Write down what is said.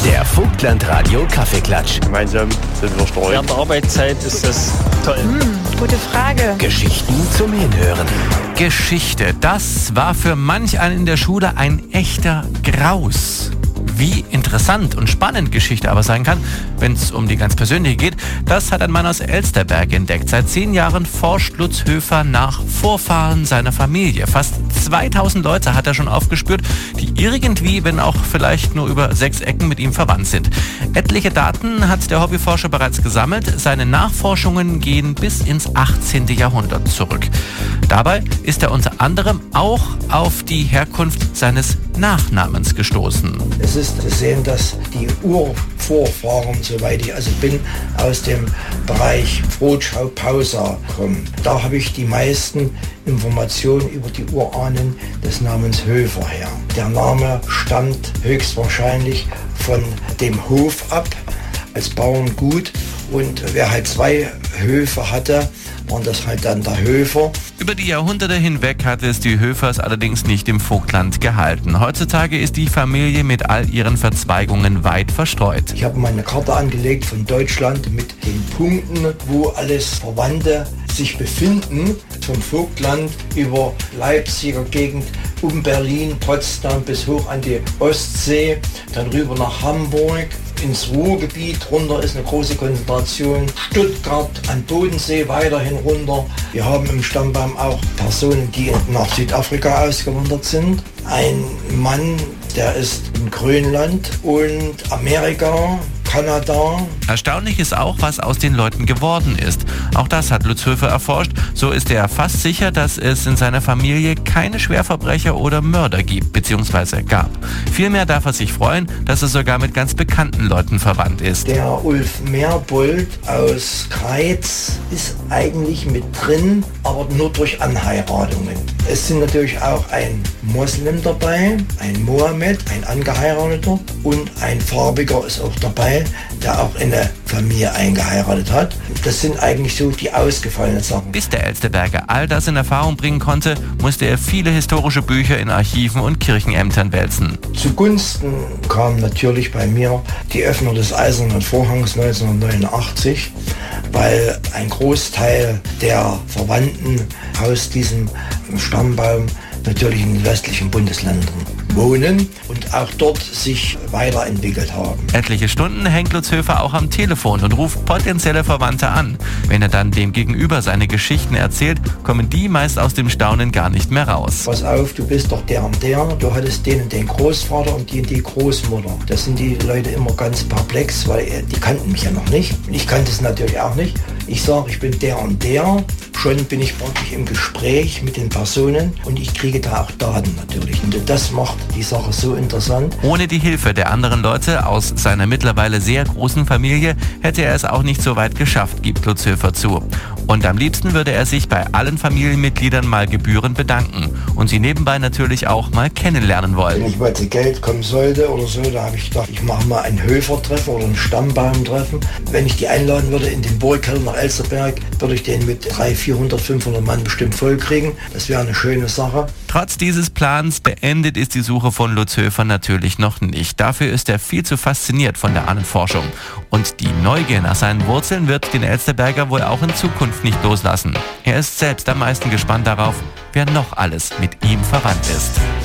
Der Vogtland-Radio Kaffeeklatsch. Gemeinsam sind wir stolz. Während der Arbeitszeit ist das toll. Gute Frage. Geschichten zum Hinhören. Geschichte, das war für manch einen in der Schule ein echter Graus. Wie interessant und spannend Geschichte aber sein kann, wenn es um die ganz persönliche geht, das hat ein Mann aus Elsterberg entdeckt. Seit 10 Jahren forscht Lutz Höfer nach Vorfahren seiner Familie. Fast 2000 Leute hat er schon aufgespürt, die irgendwie, wenn auch vielleicht nur über 6 Ecken, mit ihm verwandt sind. Etliche Daten hat der Hobbyforscher bereits gesammelt. Seine Nachforschungen gehen bis ins 18. Jahrhundert zurück. Dabei ist er unter anderem auch auf die Herkunft seines Nachnamens gestoßen. Es ist zu sehen, dass die Urvorfahren, soweit ich also bin, aus dem Bereich Frotschau-Pausa kommen. Da habe ich die meisten Informationen über die Urahnen des Namens Höfer her. Der Name stammt höchstwahrscheinlich von dem Hof ab, als Bauerngut. Und wer halt 2 Höfe hatte, waren das halt dann der Höfer. Über die Jahrhunderte hinweg hatte es die Höfers allerdings nicht im Vogtland gehalten. Heutzutage ist die Familie mit all ihren Verzweigungen weit verstreut. Ich habe mal eine Karte angelegt von Deutschland mit den Punkten, wo alles Verwandte sich befinden. Vom Vogtland über Leipziger Gegend, um Berlin, Potsdam bis hoch an die Ostsee, dann rüber nach Hamburg. Ins Ruhrgebiet runter ist eine große Konzentration. Stuttgart, an Bodensee weiterhin runter. Wir haben im Stammbaum auch Personen, die nach Südafrika ausgewandert sind. Ein Mann, der ist in Grönland und Amerika, Kanada. Erstaunlich ist auch, was aus den Leuten geworden ist. Auch das hat Lutz Höfer erforscht. So ist er fast sicher, dass es in seiner Familie keine Schwerverbrecher oder Mörder gibt bzw. gab. Vielmehr darf er sich freuen, dass er sogar mit ganz bekannten Leuten verwandt ist. Der Ulf Merbold aus Kreiz ist eigentlich mit drin, aber nur durch Anheiratungen. Es sind natürlich auch ein Moslem dabei, ein Mohammed, ein Angeheirateter und ein Farbiger ist auch dabei, der auch in eine Familie eingeheiratet hat. Das sind eigentlich so die ausgefallenen Sachen. Bis der Elsterberger all das in Erfahrung bringen konnte, musste er viele historische Bücher in Archiven und Kirchenämtern wälzen. Zugunsten kam natürlich bei mir die Öffnung des Eisernen Vorhangs 1989, weil ein Großteil der Verwandten aus diesem Stammbaum natürlich in den westlichen Bundesländern wohnen und auch dort sich weiterentwickelt haben. Etliche Stunden hängt Lutz Höfer auch am Telefon und ruft potenzielle Verwandte an. Wenn er dann dem Gegenüber seine Geschichten erzählt, kommen die meist aus dem Staunen gar nicht mehr raus. Pass auf, du bist doch der und der, du hattest den und den Großvater und die Großmutter. Das sind die Leute immer ganz perplex, weil die kannten mich ja noch nicht. Und ich kannte es natürlich auch nicht. Ich sage, ich bin der und der. Schon bin ich praktisch im Gespräch mit den Personen und ich kriege da auch Daten natürlich. Und das macht die Sache so interessant. Ohne die Hilfe der anderen Leute aus seiner mittlerweile sehr großen Familie hätte er es auch nicht so weit geschafft, gibt Lutz Höfer zu. Und am liebsten würde er sich bei allen Familienmitgliedern mal gebührend bedanken und sie nebenbei natürlich auch mal kennenlernen wollen. Wenn ich mal zu Geld kommen sollte oder so, da habe ich gedacht, ich mache mal ein Höfertreffen oder ein Stammbaumtreffen. Wenn ich die einladen würde in den Burgkeller nach Elsterberg, würde ich den mit 300, 400, 500 Mann bestimmt voll kriegen. Das wäre eine schöne Sache. Trotz dieses Plans beendet ist die Suche von Lutz Höfer natürlich noch nicht. Dafür ist er viel zu fasziniert von der Ahnenforschung. Und die Neugier nach seinen Wurzeln wird den Elsterberger wohl auch in Zukunft nicht loslassen. Er ist selbst am meisten gespannt darauf, wer noch alles mit ihm verwandt ist.